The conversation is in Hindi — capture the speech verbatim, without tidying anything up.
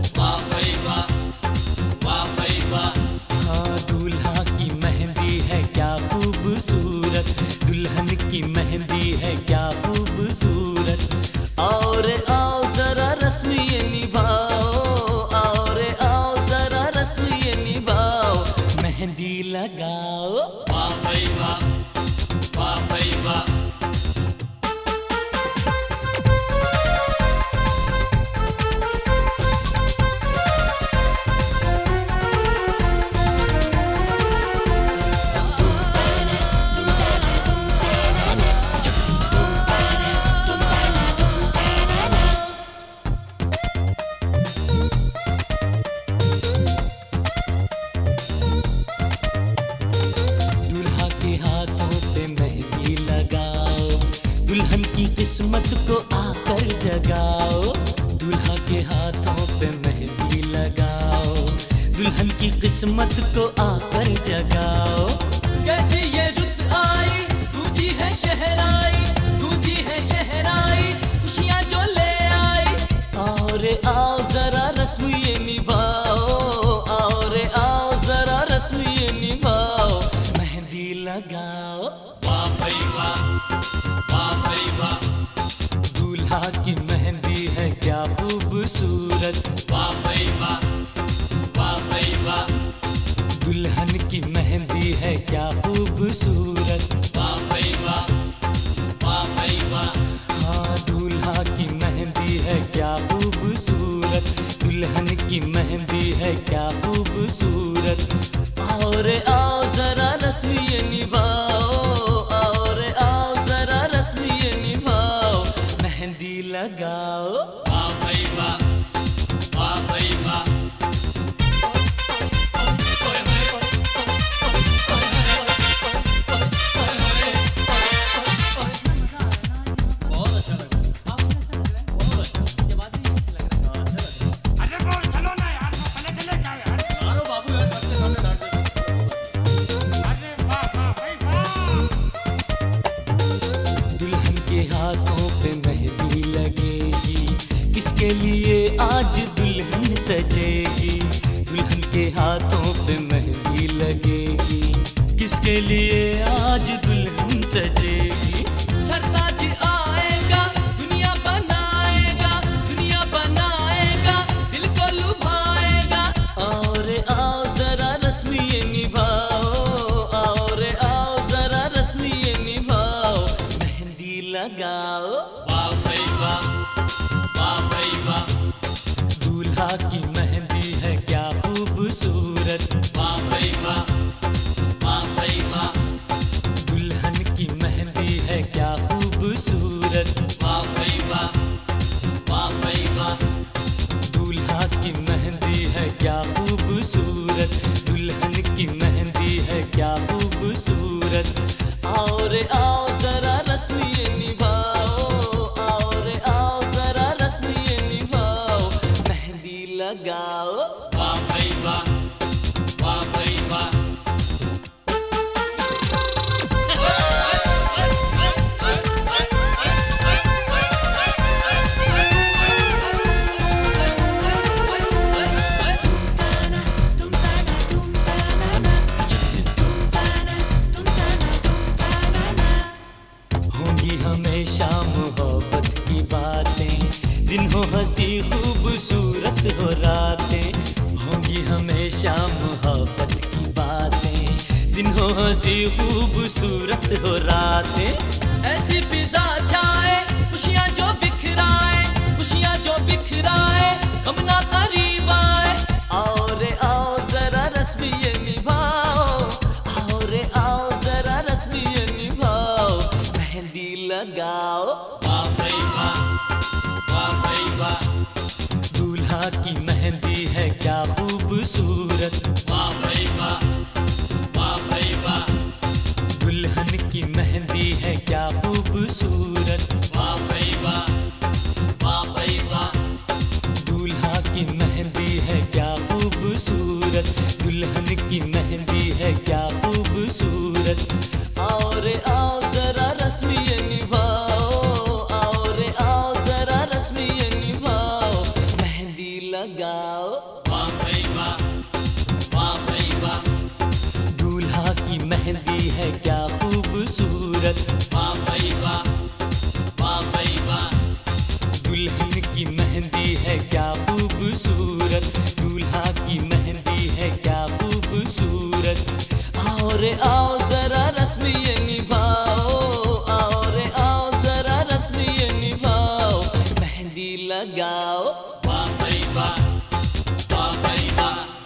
वाह भाई वाह, वाह भाई वाह। हाँ, दूल्हा की मेहंदी है क्या खूबसूरत, दुल्हन की मेहंदी है क्या खूबसूरत। और आओ जरा रस्म ये निभाओ, और आओ जरा रस्म ये निभाओ, मेहंदी लगाओ। वाह भाई वाह, वाह भाई वाह। दुल्हन की किस्मत को आकर जगाओ, दूल्हा के हाथों पे मेहंदी लगाओ, दुल्हन की किस्मत को आकर जगाओ। कैसी ये रुत आई, गूंजी है शहनाई, गूंजी है शहनाई, खुशियाँ जो ले आई। और आओ जरा रस्म ये निभाओ, और आओ जरा रस्म ये निभाओ, मेहंदी लगाओ। वाह भाई वाह, वाह भाई वाह। दूल्हा की मेहंदी है क्या खूबसूरत, वाह भाई वाह, वाह भाई वाह। दुल्हन की मेहंदी है क्या खूबसूरत। वाह भाई वाह, वाह भाई वाह। हाँ, दूल्हा की मेहंदी है क्या खूबसूरत, दुल्हन की मेहंदी है क्या खूबसूरत। और आओ जरा रस्म ये निभाओ, और आओ जरा रस्म ये निभाओ, मेहंदी लगाओ। वाह भाई वाह, वाह भाई वाह। हाथों पे मेहंदी लगेगी, किसके लिए आज दुल्हन सजेगी। दुल्हन के हाथों पे मेहंदी लगेगी, किसके लिए आज दुल्हन सजेगी। सरताज आएगा, दुनिया बनाएगा, दुनिया बनाएगा, दिल को लुभाएगा। और आओ जरा रस्म ये निभाओ, और आओ जरा रस्म ये निभाओ, मेहंदी लगाओ। वाह भाई वाह, वाह भाई वाह। दूल्हा की मेहंदी है क्या खूबसूरत। वाह भाई वाह, वाह भाई वाह। दुल्हन की मेहंदी है क्या खूबसूरत। वाह भाई वाह, वाह भाई वाह। दूल्हा की मेहंदी है क्या खूबसूरत, दुल्हन की मेहंदी है क्या खूबसूरत। और आओ जरा रस्म ये निभाओ, और आओ जरा रस्म ये निभाओ, मेहंदी लगाओ। वाह भाई वाह, वाह भाई वाह। होंगी हमेशा मोहब्बत की बातें, दिन हो हंसी खूबसूरत हो रातें। होंगी हमेशा मोहब्बत की बातें, दिन हो हंसी खूबसूरत हो रातें। ऐसी फिजा छाए, खुशियाँ जो बिखराए, खुशियाँ जो बिखराए, हम ना करीब आए। और आओ जरा रस्म ये निभाओ, और आओ जरा रस्म ये निभाओ, मेहंदी लगाओ। वाह भाई वाह, वाह भाई वाह। दूल्हा की मेहंदी है क्या खूबसूरत। वाह भाई वाह, वाह भाई वाह। दुल्हन की मेहंदी है क्या खूबसूरत। वाह भाई वाह, वाह भाई वाह। दूल्हा की मेहंदी है क्या खूबसूरत, दुल्हन की मेहंदी है क्या खूबसूरत। और आओ जरा रस्म ये निभाओ, और आओ जरा रस्म ये निभाओ, मेहंदी लगाओ। वाह भाई वाह, वाह भाई वाह, दूल्हा की मेहंदी है क्या खूबसूरत, वाह भाई वाह, वाह भाई वाह, दुल्हन की मेहंदी है क्या खूबसूरत, दूल्हा की मेहंदी है क्या खूबसूरत। आओ रे आओ जरा रस्म ये निभाओ, आओ रे आओ जरा रस्म ये निभाओ, मेहंदी लगाओ। वाह भाई वाह, वाह भाई वाह।